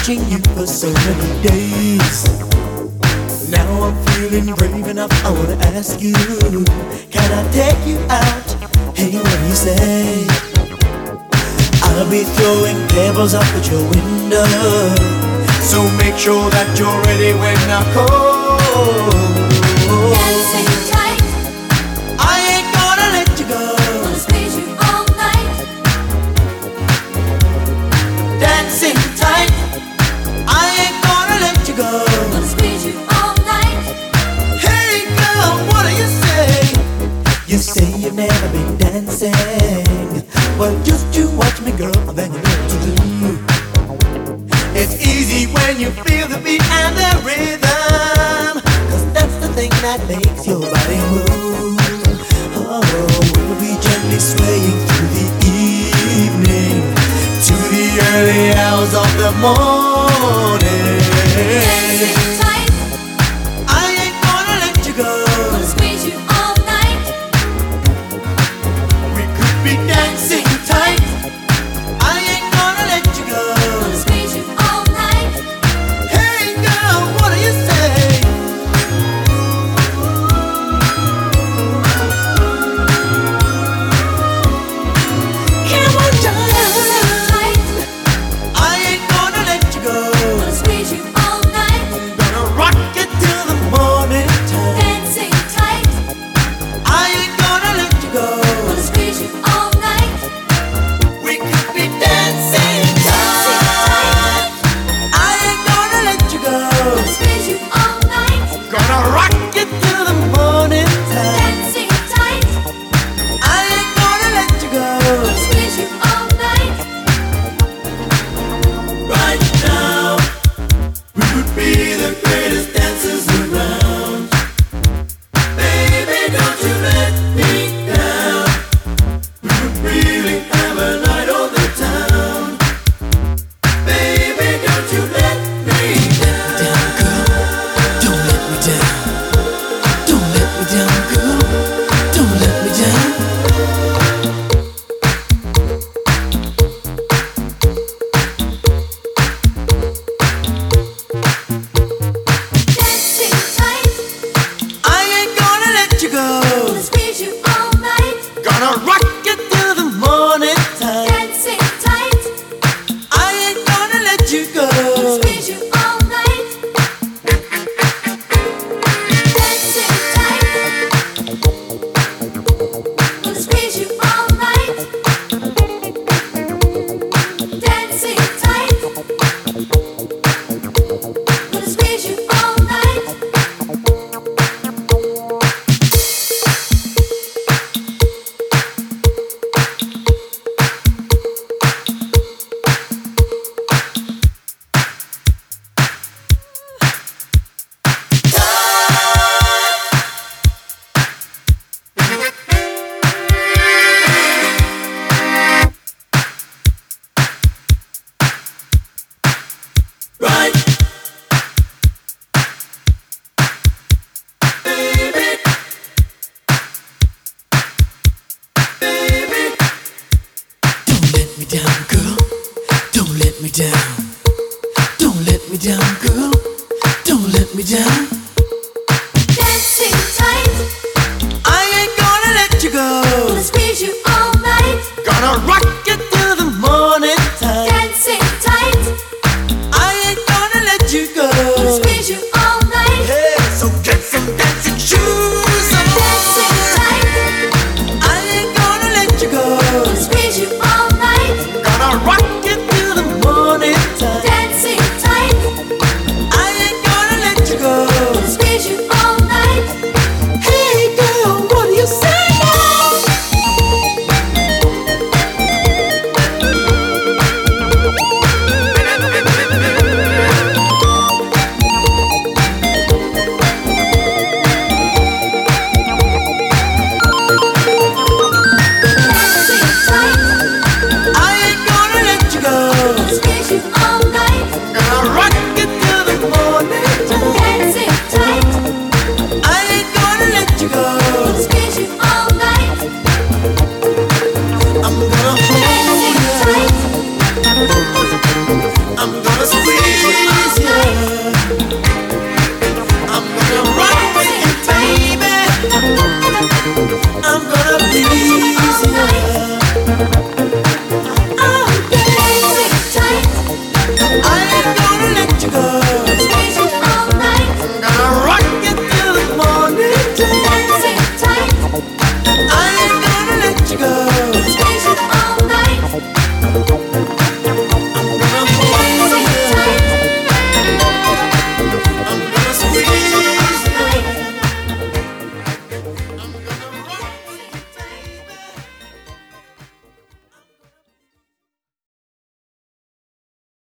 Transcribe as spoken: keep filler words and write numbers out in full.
watching you for so many days. Now I'm feeling brave enough, I wanna ask you, can I take you out? Hey, what do you say? I'll be throwing pebbles up at your window, so make sure that you're ready when I call. Dancing tight, I ain't gonna let you go. gonna squeeze you all night. Dancing tight, I ain't gonna let you go. Gonna squeeze you all night. Hey girl, what do you say? You say you've never been dancing. Well, just you watch me, girl, then you know what to do. It's easy when you feel the beat and the rhythm, 'cause that's the thing that makes your body move. Oh, we'll be gently swaying through the evening to the early hours of the morning. Dancing tight, I ain't gonna let you go. gonna squeeze you all night. We could be dancing tight. I ain't gonna let you go. Gonna squeeze you all night. Hey girl, what do you say? Come on, Dancing darling. tight, I ain't gonna let you go. gonna squeeze you all night. Gonna rock it till the morning time. Dancing tight, I ain't gonna let you go. gonna squeeze you all night. We could be dancing Dancing tight. I ain't gonna let you go. Gonna squeeze you all night. Gonna rock it till the morning time. Dancing tight, I ain't gonna let you go. gonna squeeze you all night. Right now, we would be the greatest dancers around. Baby, don't you let me down. We would really have a night on the town. Baby, don't you let me down. Don't let me down. Don't let me down, girl. Don't let me down. Dancing tight, I ain't gonna let you go. gonna squeeze you all night. Gonna rock it till the morning time. Dancing tight, I ain't gonna let you go. gonna squeeze you all night. Dancing tight, gonna squeeze you all night. Dancing tight, gonna squeeze you all night. Right. Don't let me down, girl. Don't let me down. Don't let me down, girl. Don't let me down. Dancing tight, I ain't gonna let you go. gonna squeeze you all night. Gonna rock